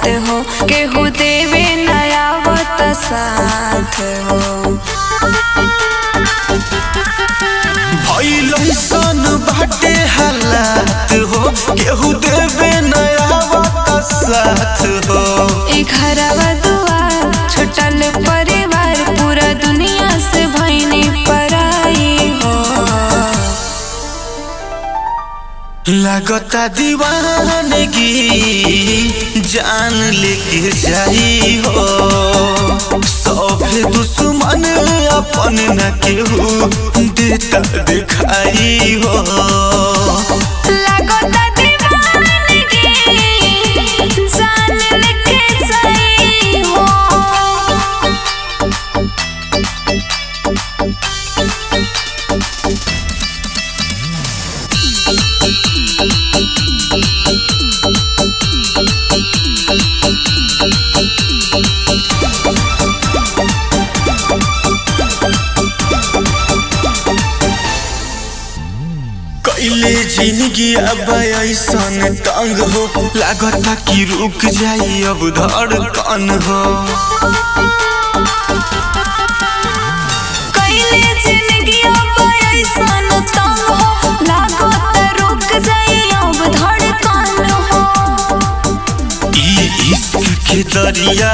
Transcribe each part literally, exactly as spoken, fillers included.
रात हो, केहू देवे नया वत साथ हो। भइलैसन बाटे हालात हो, केहू देवे नया वत साथ हो। ई घरवा दुआर छुटल परिवार, पूरा दुनिया से भइनी पराई हो। लागता दीवानगी जान लेके जाई हो, सभे दुश्मन अपन न केहू देता दिखाई हो। लागता दीवानगी जान लेके जाई हो। कैले जिंदगी अब ऐसन तंग हो, लागता कि रुक जाई अब धड़कन हो। कैले जिंदगी अब ऐसन तंग हो, लागता रुक जाई अब धड़कन हो। ई इश्क के दरिया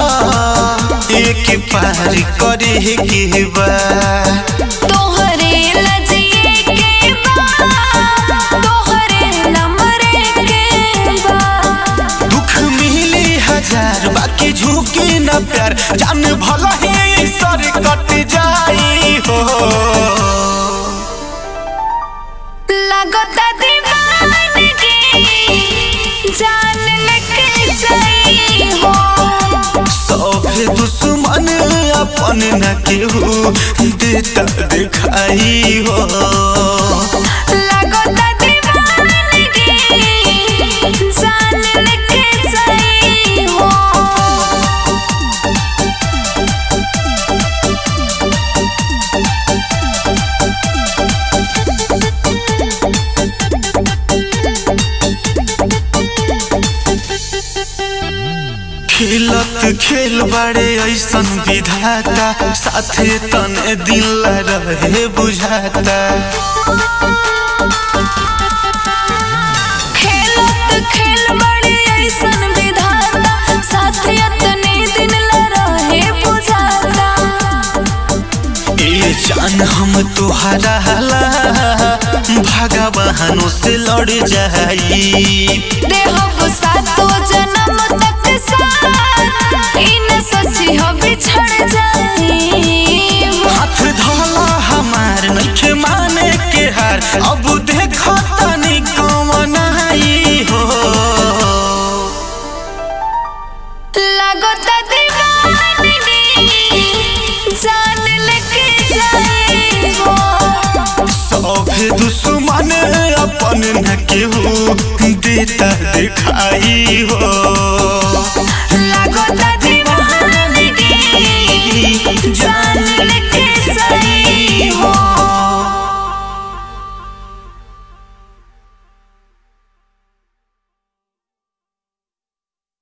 एक पार करे के बा, तोहरे लजिए के बा, तोहरे नमरे के बा। दुख मिली हजार बाकी झुकी न प्यार, जान भला ही सर कट जाई हो। लागता दीवानगी जान लेके जाई हो। सभे दुश्मन अपन न केहू देता दिखाई हो। लागता दीवानगी जान लेके जाई हो। खेलत खेल बड़े ऐसन विधाता, साथे तने दिल रहे बुझाता। खेलत खेल बड़े ऐसन विधाता, साथे तने दिन रहे बुझाता। ए जान हम तुहरा ला भगवानों से लड़ जाई, देहब सातो जन्म तक साथ, इन सची हो बिछड़ जाई। हाथ धोला हमार नइखे माने के हार, अब देखो तनी कौन आई हो। लागता दीवानगी जान लेके जाई हो। सभे दुश्मन अपन न केहू देता दिखाई हो। लागता दीवानगी जान लेके